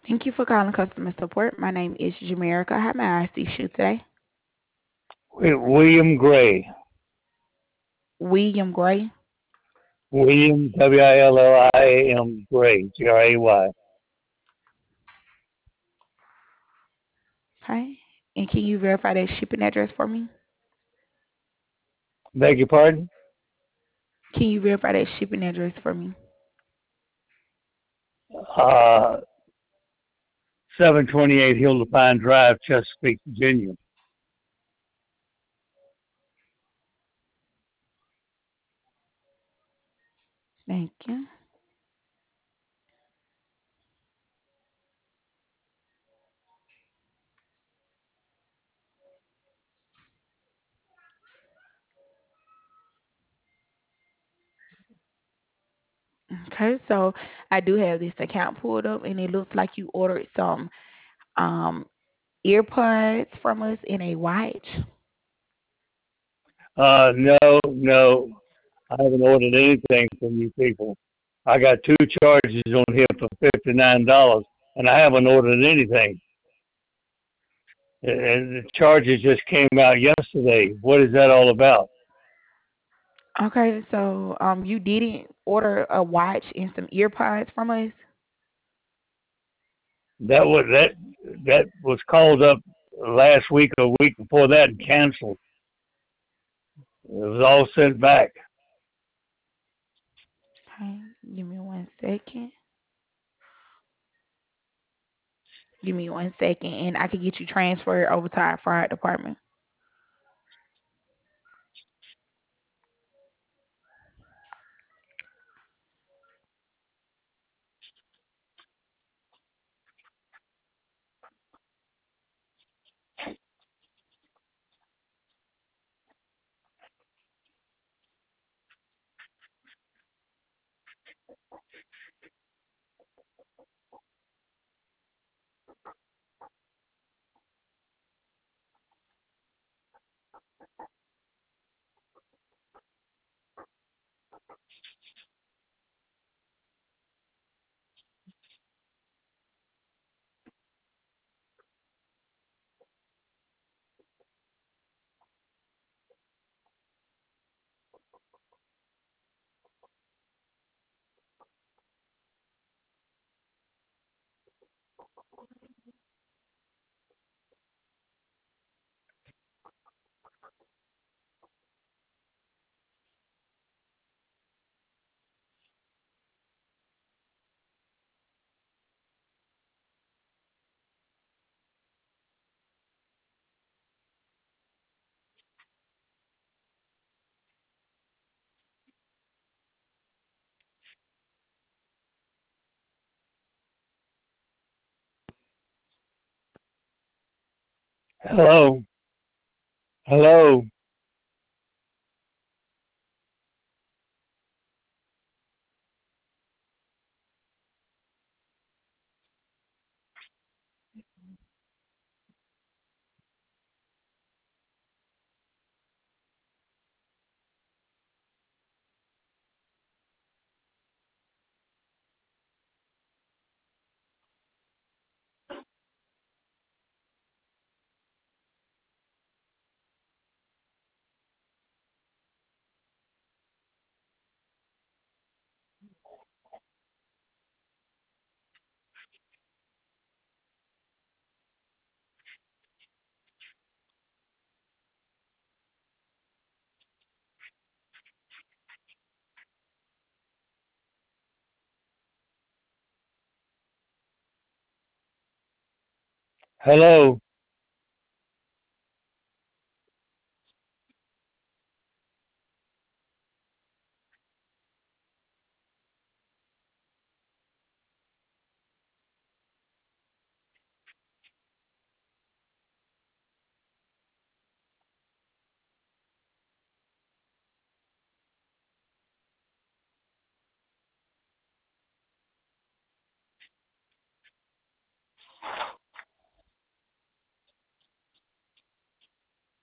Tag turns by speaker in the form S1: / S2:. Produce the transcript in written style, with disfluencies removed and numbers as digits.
S1: Thank you for calling customer support. My name is Jamerica. How may I assist you today?
S2: William Gray.
S1: William Gray.
S2: William, William Gray, Gray.
S1: Okay. And can you verify that shipping address for me?
S2: Beg your pardon?
S1: Can you verify that shipping address for me?
S2: Uh, 728 Hill Pine Drive, Chesapeake, Virginia.
S1: Thank you. Okay, so I do have this account pulled up and it looks like you ordered some um earpods from us in a watch.
S2: No. I haven't ordered anything from you people. I got two charges on here for $59, and I haven't ordered anything. And the charges just came out yesterday. What is that all about?
S1: Okay, so you didn't order a watch and some earpods from us?
S2: That was called up last week or week before that and canceled. It was all sent back.
S1: Okay, give me 1 second. Give me 1 second and I can get you transferred over to our fraud department.
S2: Hello, hello. Hello.